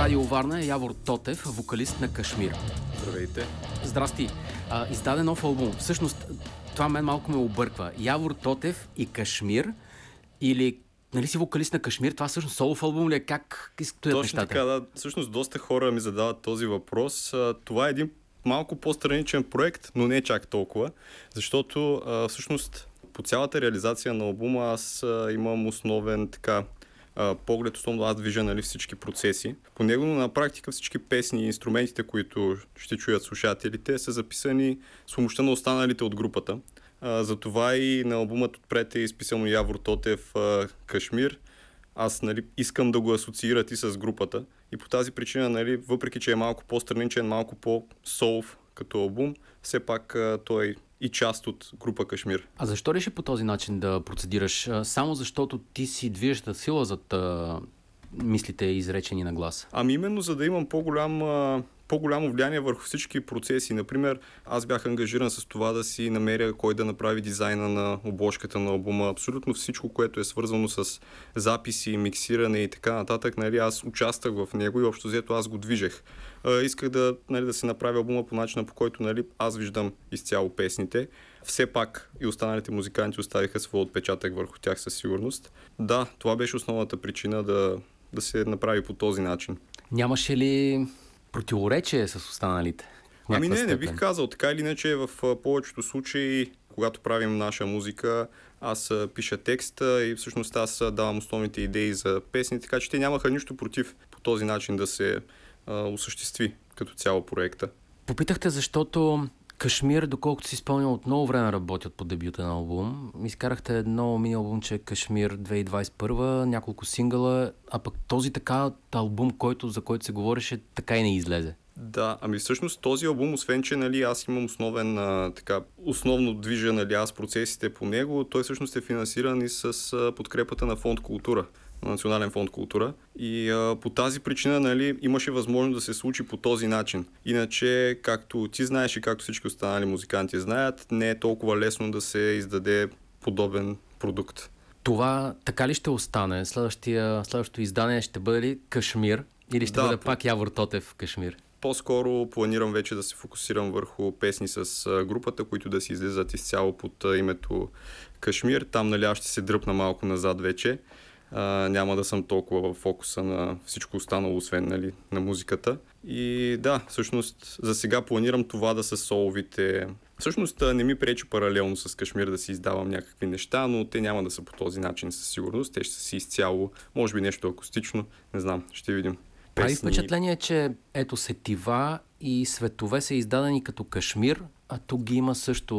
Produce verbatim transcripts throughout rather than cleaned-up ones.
Радио Варна е Явор Тотев, вокалист на Кашмир. Здравейте. Здрасти. А, издаде нов албум. Всъщност, това мен малко ме обърква. Явор Тотев и Кашмир или... Нали си вокалист на Кашмир? Това всъщност солов албум ли е? Как стоят Точно нещата? така, да. Всъщност доста хора ми задават този въпрос. Това е един малко по-страничен проект, но не е чак толкова, защото а, всъщност по цялата реализация на албума аз а, имам основен така а, поглед, основно аз движа, нали, всички процеси. По него, но на практика всички песни и инструментите, които ще чуят слушателите, са записани с помощта на останалите от групата. Uh, затова и на албумът отпред е изписано Явор Тотев uh, Кашмир. Аз, нали, искам да го асоциират и с групата. И по тази причина, нали, въпреки че е малко по-страничен, малко по-солов като албум, все пак uh, той е и част от група Кашмир. А защо реши по този начин да процедираш? Само защото ти си движеща сила зад uh, мислите изречени на глас? Ами именно за да имам по-голям... Uh, по-голямо влияние върху всички процеси. Например, аз бях ангажиран с това да си намеря кой да направи дизайна на обложката на албума. Абсолютно всичко, което е свързано с записи, миксиране и така нататък, нали, аз участвах в него и общо взето аз го движех. Исках да, нали, да си направя албума по начина, по който, нали, аз виждам изцяло песните. Все пак и останалите музиканти оставиха своя отпечатък върху тях със сигурност. Да, това беше основната причина да, да се направи по този начин. Нямаше ли противоречие с останалите? Ами не, не бих казал. Така или иначе в повечето случаи, когато правим наша музика, аз пиша текста и всъщност аз давам основните идеи за песни, така че те нямаха нищо против по този начин да се а, осъществи като цяло проекта. Попитахте, защото Кашмир, доколкото си спомням, от много време работят по дебюта на албум. Изкарахте едно мини албумче Кашмир две хиляди двадесет и първа, няколко сингъла, а пък този така албум, който, за който се говореше, така и не излезе. Да, ами всъщност този албум, освен че, нали, аз имам основен, а, така, основно движа, нали, аз процесите по него, той всъщност е финансиран и с а, подкрепата на Фонд Култура. Национален фонд Култура. И а, по тази причина, нали, имаше възможност да се случи по този начин. Иначе, както ти знаеш и както всички останали музиканти знаят, не е толкова лесно да се издаде подобен продукт. Това така ли ще остане? Следващия, следващото издание ще бъде ли Кашмир или ще да, бъде по... пак Явор Тотев Кашмир? По-скоро планирам вече да се фокусирам върху песни с групата, които да си излизат изцяло под името Кашмир. Там, нали, аз ще се дръпна малко назад вече. Uh, няма да съм толкова в фокуса на всичко останало, освен, нали, на музиката. И да, всъщност за сега планирам това да са соловите. Всъщност не ми пречи паралелно с Кашмир да си издавам някакви неща, но те няма да са по този начин със сигурност. Те ще са си изцяло, може би нещо акустично, не знам, ще видим. Прави Песни... впечатление, че ето сетива и светове са издадени като Кашмир, а тук ги има също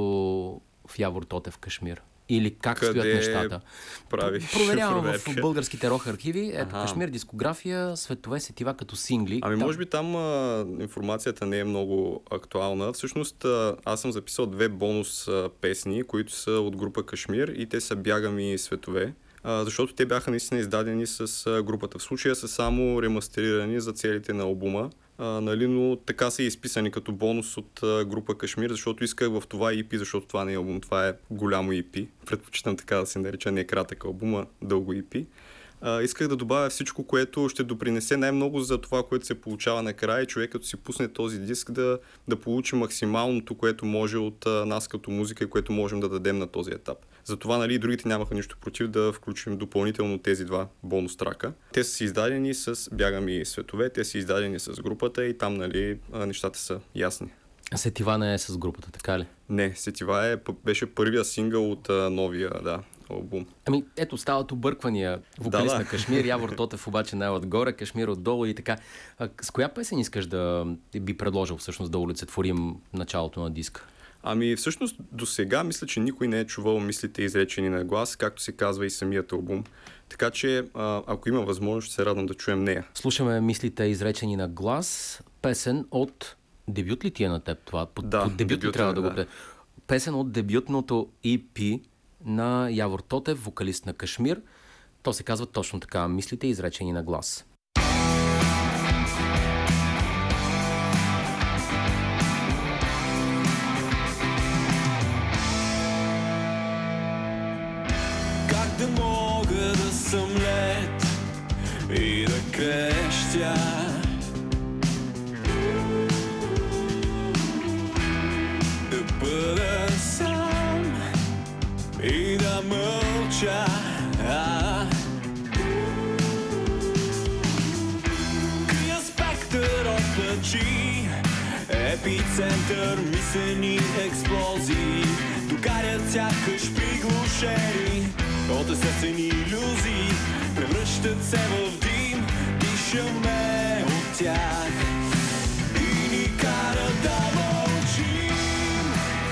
в Явор Тотев Кашмир. Или как Къде стоят нещата? Правиш Проверявам проверка. в българските рок архиви. Ето, Аха. Кашмир, дискография, светове сетива като сингли. Ами там... може би там а, информацията не е много актуална. Всъщност а, аз съм записал две бонус а, песни, които са от група Кашмир и те са Бягами светове. Uh, защото те бяха наистина издадени с uh, групата. В случая са само ремастерирани за целите на албума, uh, нали, но така са и изписани като бонус от uh, група Кашмир, защото исках в това и пи, защото това не е албум, това е голямо и пи. Предпочитам така да се нарича, не е кратък албум, а дълго и пи. Uh, исках да добавя всичко, което ще допринесе най-много за това, което се получава накрая и човек, като си пусне този диск, да, да получи максималното, което може от uh, нас като музика и което можем да дадем на този етап. Затова, нали, другите нямаха нищо против да включим допълнително тези два бонус трака. Те са си издадени с Бягами светове, те са издадени с групата и там, нали, нещата са ясни. Сетива не е с групата, така ли? Не, Сетива е, беше първия сингъл от а, новия, да, албум. Ами ето, стават обърквания. Вокалист да, да. на Кашмир, Явор Тотев обаче най-отгоре, Кашмир отдолу и така. А, с коя песен искаш да би предложил всъщност да олицетворим началото на диска? Ами всъщност до сега мисля, че никой не е чувал мислите изречени на глас, както се казва и самият албум. Така че, а, ако има възможност, ще се радвам да чуем нея. Слушаме мислите изречени на глас, песен от... Дебют ли ти е на теб това? Под, да, под дебют ли трябва да, да го бъде? Песен от дебютното и пи на Явор Тотев, вокалист на Кашмир. То се казва точно така, мислите изречени на глас. Как да мога да съм лед и да крещя епицентър мислени експлозии догарят сякаш приглушени от естествени илюзии, превръщат се в дим, дишаме от тях и ни карат да мълчим.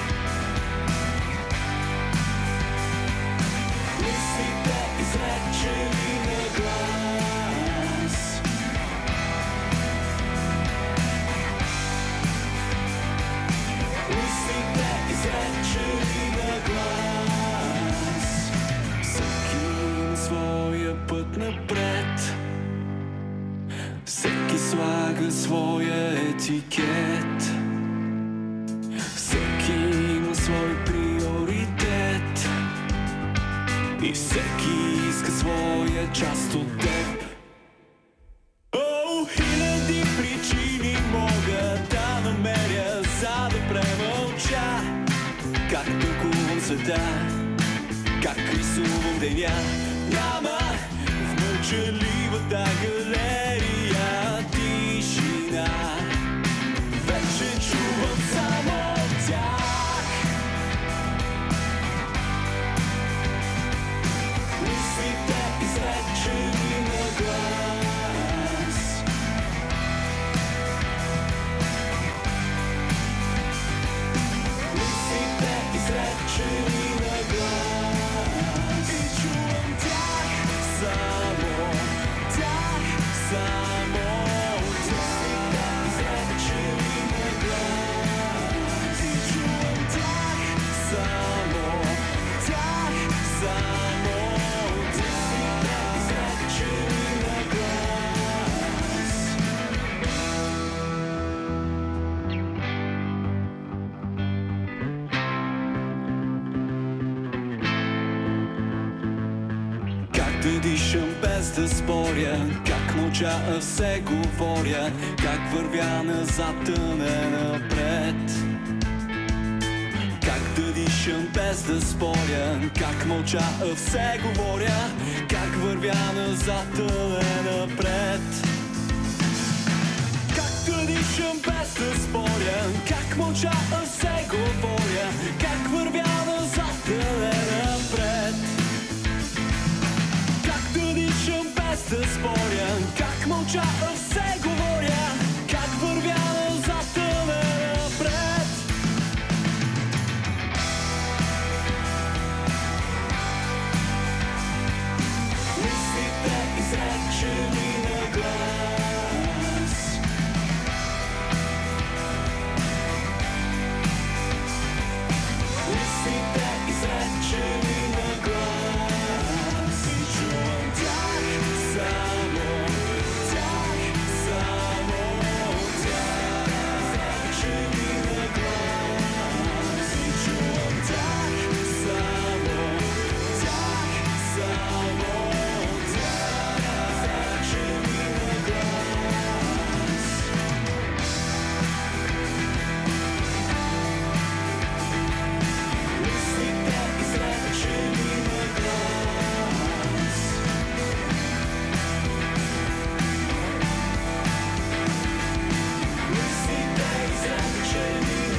Мислите изречени на глас, мислите изречени на глас. Всеки има своя път напред, всеки слага своя етикет, всеки има свой приоритет и всеки иска своя част от теб. О, хиляди причини мога да намеря, за да премълча как тълкувам света, как рисувам деня. Няма в мълчаливата галерия тишина, вече чувам само тях. Мислите изречени на глас, мислите изречени на глас и чувам тях само, тях само, мислите изречени на глас и чувам тях само, тях само, мислите изречени на глас. Как да дишам без да споря, как мълча, а все говоря, как вървя назад, а не напред. Как да дишам без да споря, как мълча, а все говоря, как вървя назад, а не напред. Как да дишам без да споря, как мълча, а все говоря, как вървя назад, а не напред. Как да дишам без да споря, как мълча, а все говоря, как вървя назад, а не напред. Мислите изречени на глас, мислите изречени на глас и чувам тях само, тях само, тях изречени на глас и чувам тях само, тях само, тях изречени на глас. Мислите изречени на глас, мислите изречени.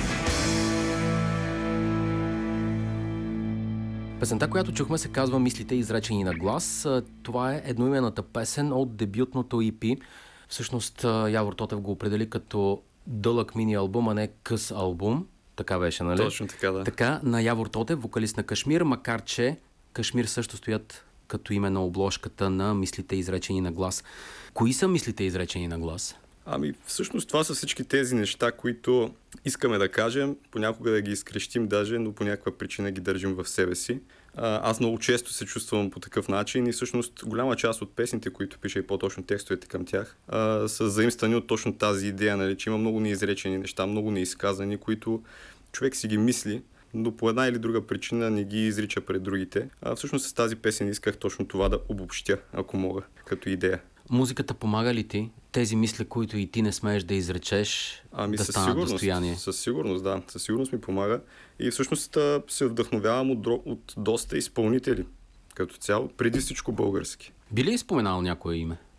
Песента, която чухме, се казва "Мислите изречени на глас". А, Това е едноименната песен от дебютното И Пи. Всъщност а, Явор Тотев го определи като дълъг мини албум, а не къс албум. Така беше, нали? Точно така, да. Така, на Явор Тотев, вокалист на Кашмир, макар че Кашмир също стоят като име на обложката на "Мислите изречени на глас". Кои са мислите изречени на глас? Ами, всъщност това са всички тези неща, които искаме да кажем, понякога да ги изкрещим даже, но по някаква причина ги държим в себе си. А, аз много често се чувствам по такъв начин и всъщност голяма част от песните, които пиша и по-точно текстовете към тях, а, са заимствани от точно тази идея, нали, че има много неизречени неща, много неизказани, които човек си ги мисли, но по една или друга причина не ги изрича пред другите. А всъщност с тази песен исках точно това да обобщя, ако мога, като идея. Музиката помага ли ти тези мисли, които и ти не смееш да изречеш, ами, да със станат сигурност, достояние? Със сигурност, да. Със сигурност ми помага. И всъщност а, се вдъхновявам от, дро- от доста изпълнители, като цяло, преди всичко български. Би ли споменал някое име?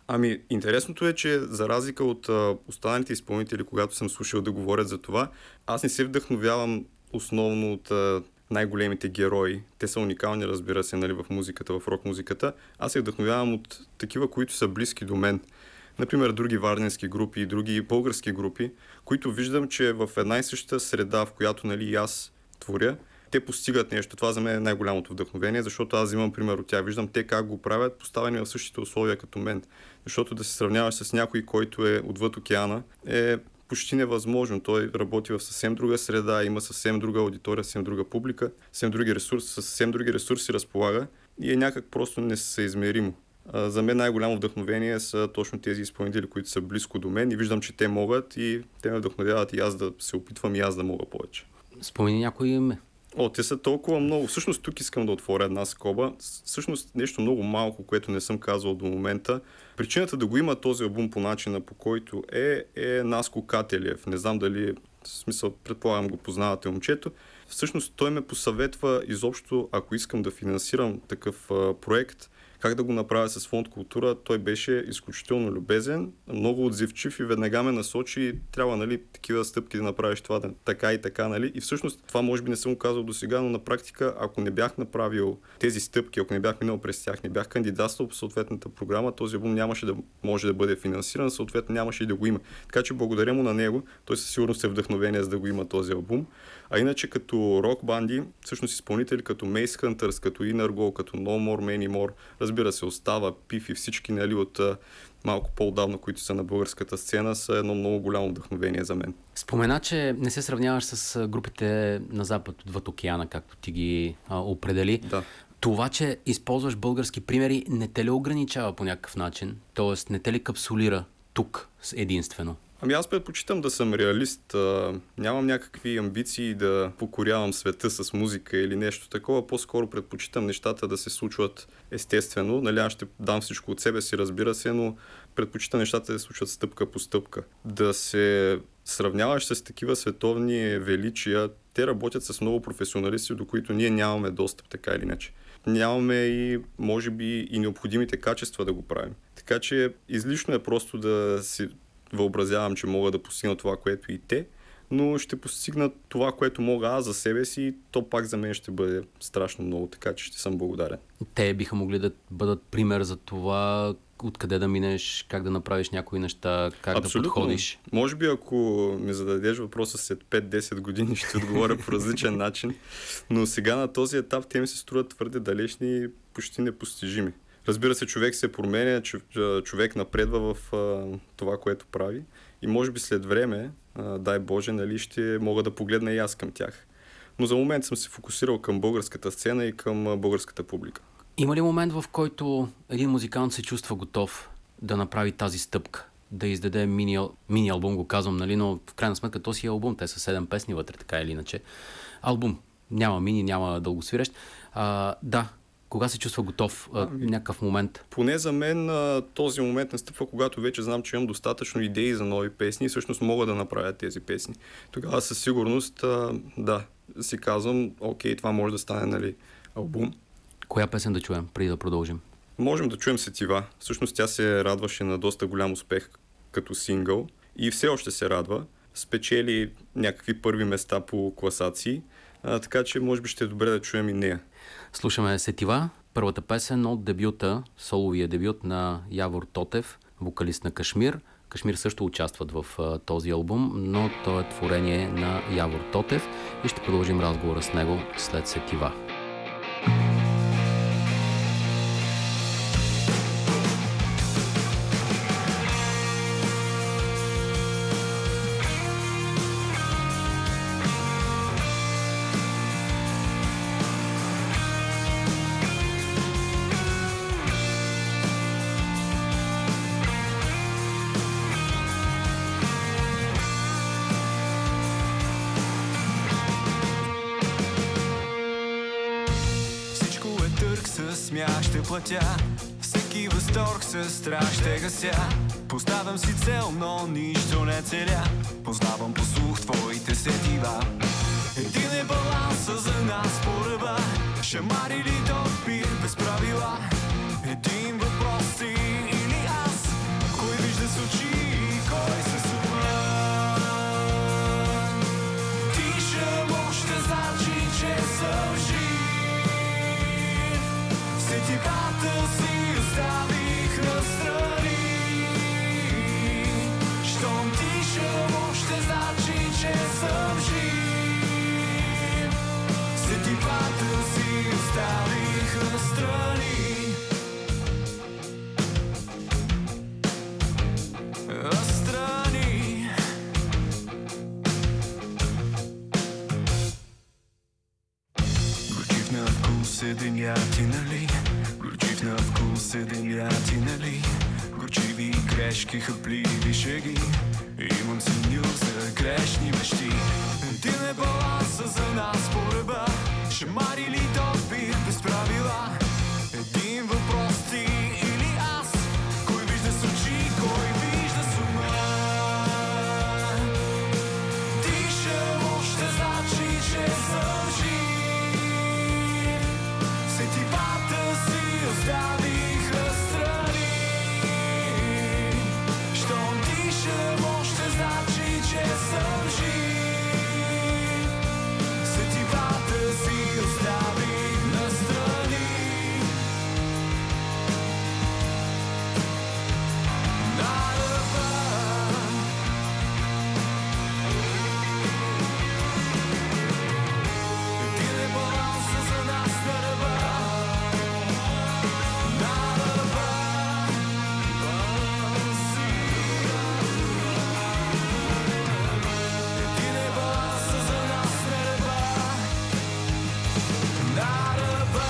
Ами, интересното е, че за разлика от а, останалите изпълнители, когато съм слушал да говорят за това, аз не се вдъхновявам основно от а, най-големите герои. Те са уникални, разбира се, нали, в музиката, в рок-музиката. Аз се вдъхновявам от такива, които са близки до мен. Например, други варненски групи и други български групи, които виждам, че в една и съща среда, в която, нали, и аз творя, те постигат нещо. Това за мен е най-голямото вдъхновение, защото аз имам пример от тях. Виждам те как го правят, поставени в същите условия като мен. Защото да се сравняваш с някой, който е отвъд океана, е почти невъзможно. Той работи в съвсем друга среда, има съвсем друга аудитория, съвсем друга публика, съвсем други ресурси, съвсем други ресурси разполага и е някак просто несъизмеримо. За мен най-голямо вдъхновение са точно тези изпълнители, които са близко до мен и виждам, че те могат и те ме вдъхновяват и аз да се опитвам и аз да мога повече. Спомени някой име. О, те са толкова много. Всъщност тук искам да отворя една скоба. Всъщност нещо много малко, което не съм казал до момента. Причината да го има този албум по начина, по който е, е Наско Кателиев. Не знам дали, в смисъл, предполагам го познавате момчето. Всъщност той ме посъветва изобщо, ако искам да финансирам такъв а, проект, как да го направя с Фонд Култура. Той беше изключително любезен, много отзивчив и веднага ме насочи, трябва, нали, такива стъпки да направиш това, да, така и така, нали. И всъщност това може би не съм го казал до сега, но на практика, ако не бях направил тези стъпки, ако не бях минал през тях, не бях кандидатствал по съответната програма, този албум нямаше да може да бъде финансиран, съответно нямаше и да го има. Така че благодаря му на него, той със сигурност е вдъхновение за да го има този албум. А иначе като рок банди, всъщност изпълнители като Mace Hunters, като Innergo, като No More, Many More, разбира се, Остава, Пиф и всички, нали, от а, малко по-отдавна, които са на българската сцена, са едно много голямо вдъхновение за мен. Спомена, че не се сравняваш с групите на запад отвъд океана, както ти ги а, определи. Да. Това, че използваш български примери, не те ли ограничава по някакъв начин? Тоест, не те ли капсулира тук единствено? Ами аз предпочитам да съм реалист. А, нямам някакви амбиции да покорявам света с музика или нещо такова. По-скоро предпочитам нещата да се случват естествено. Нали, аз ще дам всичко от себе си, разбира се, но предпочитам нещата да се случват стъпка по стъпка. Да се сравняваш с такива световни величия, те работят с много професионалисти, до които ние нямаме достъп, така или иначе. Нямаме и, може би, и необходимите качества да го правим. Така че излишно е просто да си въобразявам, че мога да постигна това, което и те, но ще постигна това, което мога аз за себе си и то пак за мен ще бъде страшно много, така че ще съм благодарен. Те биха могли да бъдат пример за това откъде да минеш, как да направиш някои неща, как Абсолютно. Да подходиш. Може би ако ми зададеш въпроса след пет-десет години, ще отговоря по различен начин, но сега на този етап те ми се струват твърде далечни и почти непостижими. Разбира се, човек се променя, човек напредва в а, това, което прави и може би след време, а, дай Боже, нали, ще мога да погледна и аз към тях. Но за момент съм се фокусирал към българската сцена и към българската публика. Има ли момент, в който един музикант се чувства готов да направи тази стъпка, да издаде мини, мини албум, го казвам, нали, но в крайна сметка то си е албум, те са седем песни вътре, така или иначе. Албум, няма мини, няма дългосвирещ. А, да, кога се чувства готов? Ами, някакъв момент? Поне за мен този момент настъпва, когато вече знам, че имам достатъчно идеи за нови песни и всъщност мога да направя тези песни. Тогава със сигурност, да, си казвам, окей, това може да стане, нали, албум. Коя песен да чуем, преди да продължим? Можем да чуем Сетива. Всъщност тя се радваше на доста голям успех като сингъл и все още се радва. Спечели някакви първи места по класации, а, така че може би ще е добре да чуем и нея. Слушаме Сетива, първата песен от дебюта, соловия дебют на Явор Тотев, вокалист на Кашмир. Кашмир също участват в а, този албум, но то е творение на Явор Тотев и ще продължим разговора с него след Сетива. Смях ще платя, всеки възторг с страх ще гася. Поставям си цел, но нищо не целя. Познавам по слух твоите сетива. Един е баланса за нас по ръба. Шамар или допир без правила. Един въпрос си или аз. съм жив. Сетивата си оставих настрани. Щом дишам още значи, че съм жив. Сетивата си оставих настрани. Настрани. Горчив на вкус е деня ти, нали? Горчив на вкус е деня ти, нали? Горчиви грешки, хъпливи шеги. Имам съмнил за грешни мечти. Един е баланса за нас по ръба. Шамар или допир без правила. Един въпрос ти или аз. Кой вижда с очи, кой вижда с ума. Дишам още значи, че съм жив. Сетивата си оставих настрани. Щом дишам още значи, че съм жив. Сетивата си оставих настрани. На ръба. Един е баланса за нас на ръба. На ръба. Един е баланса за нас на ръба. На ръба.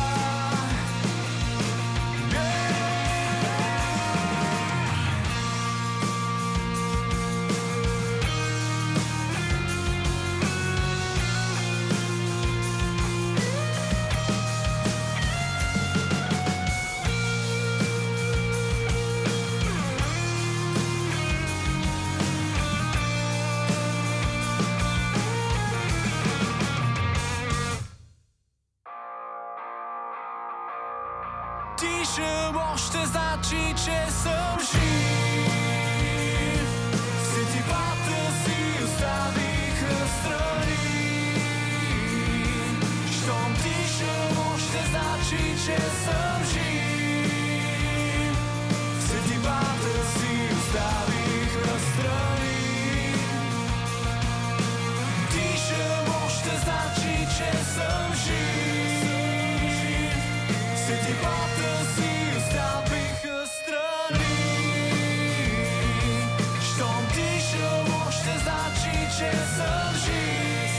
Дишам още значи, че съм жив. Сетивата си оставих настрани. Щом дишам още значи, че съм жив. Сетивата си оставих настрани. Дишам още значи, че съм жив. Сетивата си оставих настрани. Щом дишам още значи, че съм жив.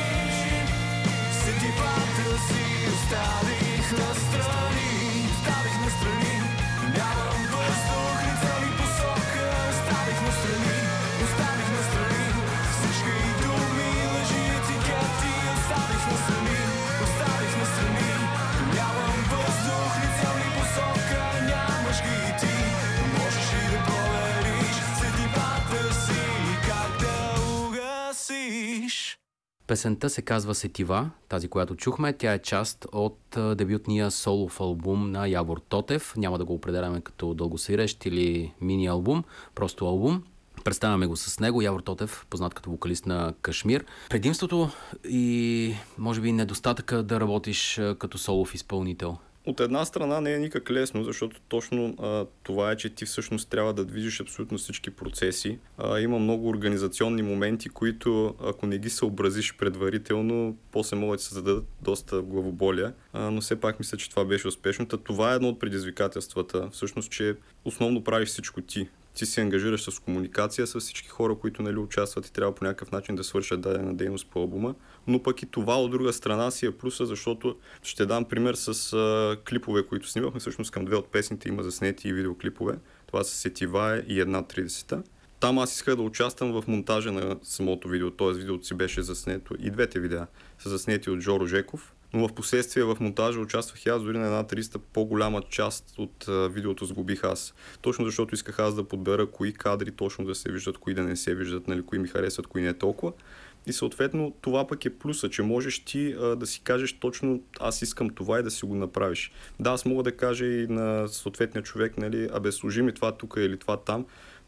Сетивата си оставих настрани. Оставих настрани. Нямам въздух, лица ми посока. Оставих настрани. Оставих настрани. Всички думи, лъжи, етикети. Оставих настрани. Оставих настрани. Нямам въздух, лица ми посока. Нямаш ги и ти. Можеш и да провериш сетивата си, как да угасиш. Песента се казва Сетива, тази, която чухме. Тя е част от а, дебютния солов албум на Явор Тотев. Няма да го определяме като дългосвирещ или мини албум, просто албум. Представяме го с него. Явор Тотев, познат като вокалист на Кашмир. Предимството и може би недостатъка да работиш а, като солов изпълнител. От една страна не е никак лесно, защото точно а, това е, че ти всъщност трябва да движиш абсолютно всички процеси. А, има много организационни моменти, които ако не ги съобразиш предварително, после могат да се зададат доста главоболия. А, но все пак мисля, че това беше успешно. Та това е едно от предизвикателствата. Всъщност, че основно правиш всичко ти. Ти се ангажираш с комуникация с всички хора, които нали, участват и трябва по някакъв начин да свършат дадена дейност по албума. Но пък и това от друга страна си е плюса, защото ще дам пример с а, клипове, които снимахме. Всъщност към две от песните има заснети и видеоклипове. Това са Сетива и една тридесета. Там аз исках да участвам в монтажа на самото видео, т.е. видеото си беше заснето. И двете видеа са заснети от Жоро Жеков. Но в последствие в монтажа участвах и аз, дори на една тридесета по-голяма част от а, видеото сгубих аз. Точно защото исках аз да подбера кои кадри точно да се виждат, кои да не се виждат, нали, кои ми харесват, кои не толкова. И съответно това пък е плюса, че можеш ти а, да си кажеш точно аз искам това и да си го направиш. Да, аз мога да кажа и на съответния човек, нали, абе служи ми това тук или това там,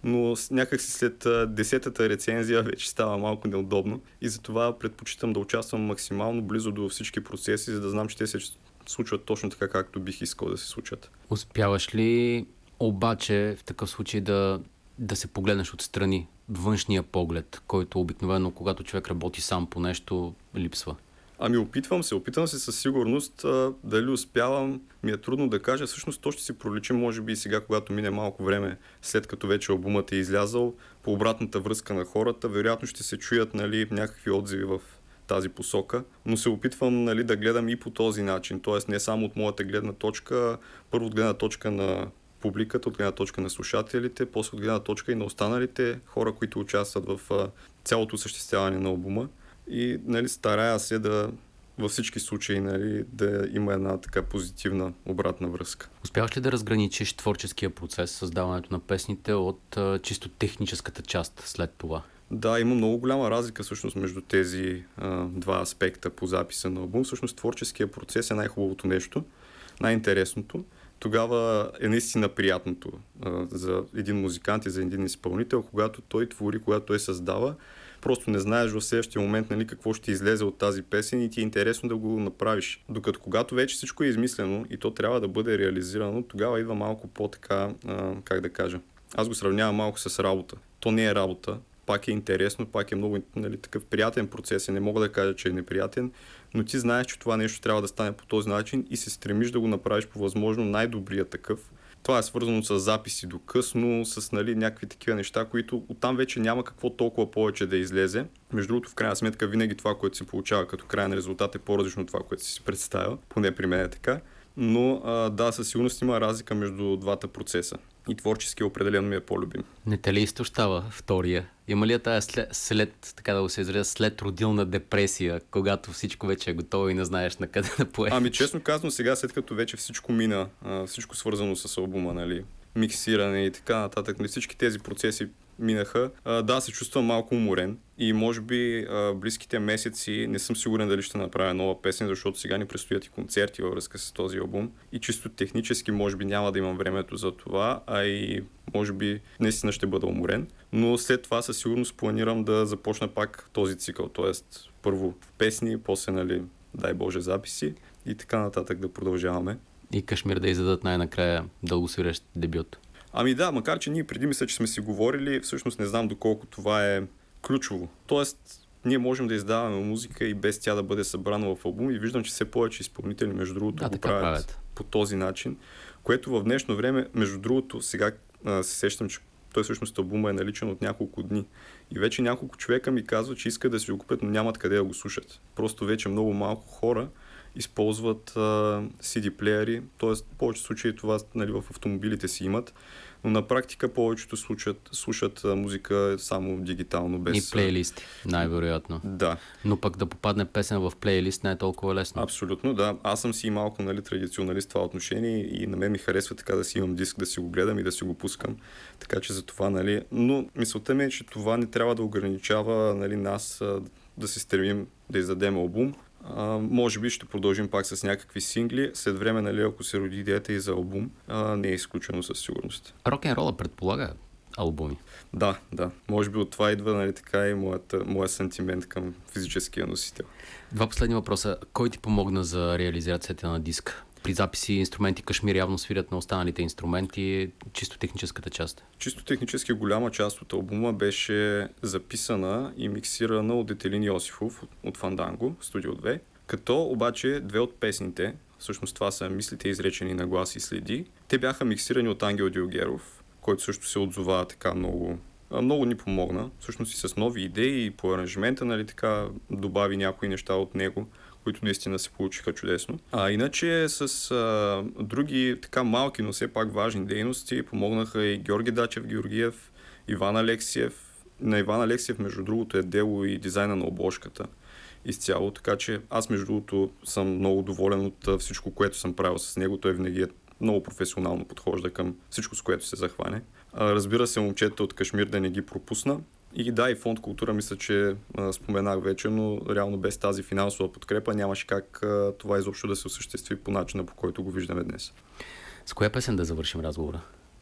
но някакси след десетата рецензия вече става малко неудобно и затова предпочитам да участвам максимално близо до всички процеси, за да знам, че те се случват точно така, както бих искал да се случат. Успяваш ли обаче в такъв случай да, да се погледнеш отстрани, външния поглед, който обикновено, когато човек работи сам по нещо, липсва? Ами опитвам се, опитвам се със сигурност, а, дали успявам, ми е трудно да кажа, всъщност то ще си проличи, може би и сега, когато мине малко време, след като вече албумът е излязъл, по обратната връзка на хората, вероятно ще се чуят, нали, някакви отзиви в тази посока, но се опитвам, нали, да гледам и по този начин, т.е. не само от моята гледна точка, първо от гледна точка на публиката, от гледна точка на слушателите, после от гледна точка и на останалите хора, които участват в а, цялото осъществяване на албума. И, нали, старая се да във всички случаи, нали, да има една така позитивна обратна връзка. Успяваш ли да разграничиш творческия процес, създаването на песните от а, чисто техническата част след това? Да, има много голяма разлика всъщност между тези а, два аспекта по записа на албум. Всъщност творческия процес е най-хубавото нещо, най-интересното. Тогава е наистина приятното а, за един музикант и за един изпълнител, когато той твори, когато той създава. Просто не знаеш в следващия момент, нали, какво ще излезе от тази песен и ти е интересно да го направиш. Докато когато вече всичко е измислено и то трябва да бъде реализирано, тогава идва малко по-така, а, как да кажа, аз го сравнявам малко с работа. То не е работа, пак е интересно, пак е много, нали, такъв приятен процес. Не мога да кажа, че е неприятен, но ти знаеш, че това нещо трябва да стане по този начин и се стремиш да го направиш по възможно най-добрия такъв. Това е свързано с записи до късно, с, нали, някакви такива неща, които оттам вече няма какво толкова повече да излезе. Между другото, в крайна сметка, винаги това, което се получава като крайен резултат е по-различно от това, което си си представя. Поне при мен е така. Но а, да, със сигурност има разлика между двата процеса. И творчески определено ми е по-любим. Не те ли изтощава втория? Има ли тая след, след, така да го се изразя, след родилна депресия, когато всичко вече е готово и не знаеш на къде да поемеш? Ами честно казвам, сега, след като вече всичко мина, всичко свързано с албума, нали, миксиране и така нататък, нали, всички тези процеси минаха, да, се чувствам малко уморен и може би близките месеци не съм сигурен дали ще направя нова песен, защото сега ни предстоят и концерти във връзка с този албум и чисто технически може би няма да имам времето за това, а и може би наистина ще бъда уморен, но след това със сигурност планирам да започна пак този цикъл, т.е. първо песни, после, нали, дай Боже, записи и така нататък да продължаваме. И Кашмир да издадат най-накрая дългосвирещ дебют. Ами да, макар че ние преди мисля, че сме си говорили, всъщност не знам доколко това е ключово. Тоест, ние можем да издаваме музика и без тя да бъде събрана в албум и виждам, че все повече изпълнители, между другото, да, го правят, правят по този начин, което в днешно време, между другото, сега а, се сещам, че той всъщност албума е наличен от няколко дни. И вече няколко човека ми казват, че искат да си го купят, но нямат къде да го слушат. Просто вече много малко хора използват а, си ди плеери, т.е. в повечето случаи това, нали, в автомобилите си имат, но на практика повечето слушат, слушат а, музика само дигитално, без... И плейлисти, най-вероятно. Да. Но пък да попадне песен в плейлист не е толкова лесно. Абсолютно, да. Аз съм си малко, нали, традиционалист в това отношение и на мен ми харесва така да си имам диск, да си го гледам и да си го пускам. Така че за това, нали... Но мисълта ми е, че това не трябва да ограничава, нали, нас а, да се стремим да издадем албум. Uh, може би ще продължим пак с някакви сингли. След време, нали, ако се роди идеята и за албум, uh, не е изключено със сигурност. Рок-н-рола предполага албуми. Да, да. Може би от това идва, нали, така и моят, моят сантимент към физическия носител. Два последни въпроса. Кой ти помогна за реализацията на диск? При записи инструменти Кашмир явно свирят на останалите инструменти, чисто техническата част. Чисто технически голяма част от албума беше записана и миксирана от Детелин Йосифов от Фанданго, Студио две, като обаче две от песните, всъщност това са Мислите изречени на глас и следи, те бяха миксирани от Ангел Дилгеров, който също се отзова така много, много ни помогна, всъщност и с нови идеи и по аранжимента, нали, така добави някои неща от него, които наистина се получиха чудесно. А иначе с а, други така малки, но все пак важни дейности помогнаха и Георги Дачев Георгиев, Иван Алексиев. На Иван Алексиев, между другото, е дело и дизайна на обложката изцяло, така че аз, между другото, съм много доволен от всичко, което съм правил с него. Той винаги е много професионално подхожда към всичко, с което се захване. А, разбира се, момчета от Кашмир да не ги пропусна. И да, и фонд култура мисля, че а, споменах вече, но реално без тази финансова подкрепа нямаше как а, това изобщо да се осъществи по начина, по който го виждаме днес. С коя песен да завършим разговора?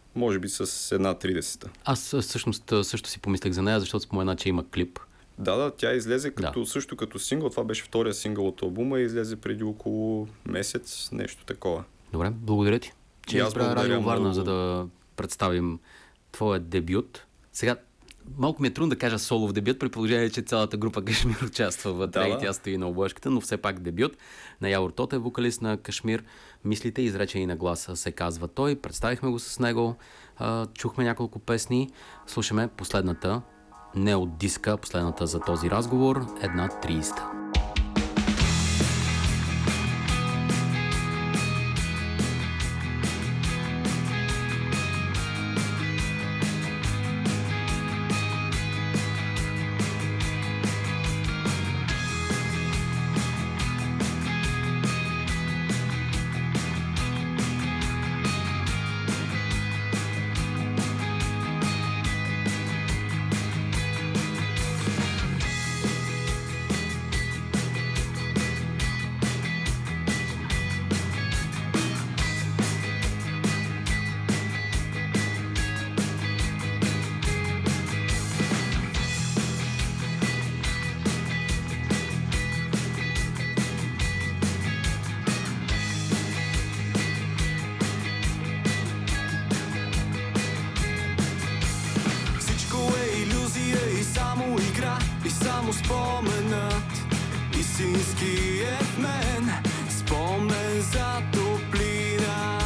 Може би с една тридесета. Аз всъщност също си помислех за нея, защото спомена, че има клип. Да, да, тя излезе като, да. също като сингъл. Това беше втория сингъл от албума и излезе преди около месец, нещо такова. Добре, благодаря ти, че избра Радио Варна, много... за да представим твоя дебют. Сега, малко ми е трудно да кажа солов дебют, при положение, че цялата група Кашмир участва вътре, да, и тя стои на обложката, но все пак дебют. На Явор Тоте, вокалист на Кашмир. Мислите, изречени на гласа, се казва той. Представихме го с него, чухме няколко песни. Слушаме последната, не от диска, последната за този разговор, една тридесета. Споменът истински е в мен, спомен за топлина,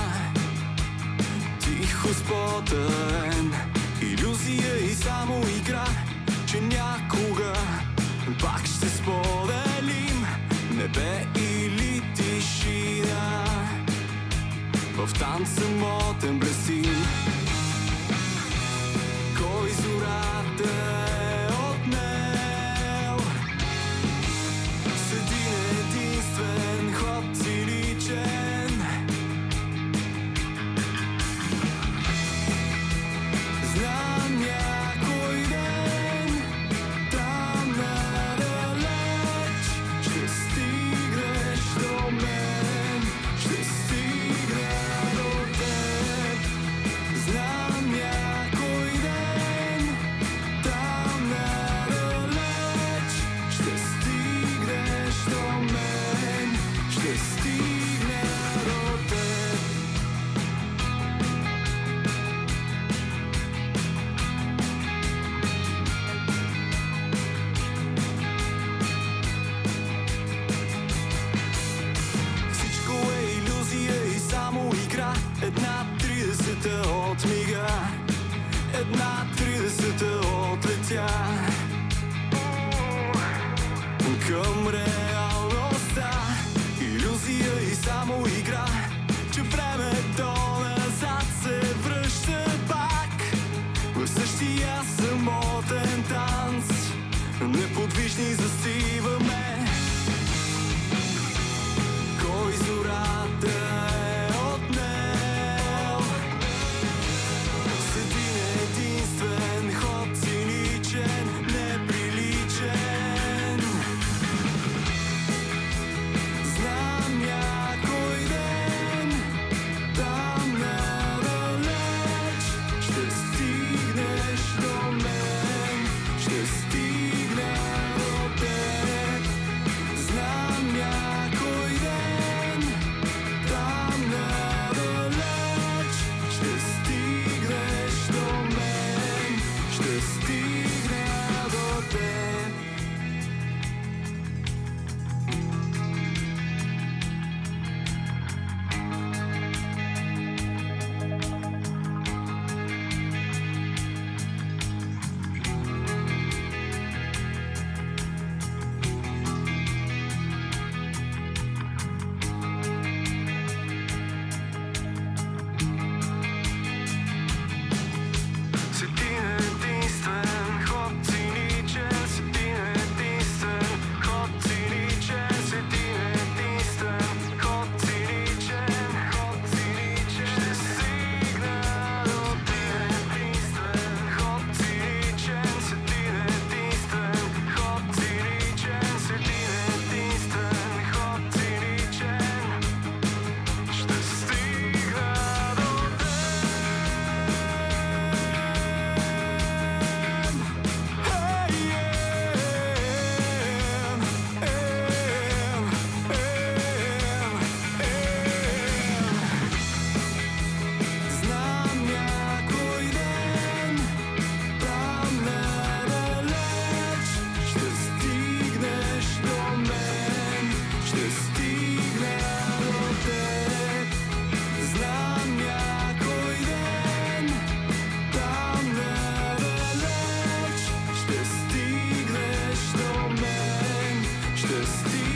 тихо спотен, иллюзия и само игра, че някога пак ще споделим небе или тишина, в танц самотен блестим. Кой зората една тридесета от мига, една тридесета отлетя към реалността, иллюзия и само игра, че времето назад се връща пак в същия самотен танц, неподвижни застиваме. Кой зората единствен ход циничен, щастливи.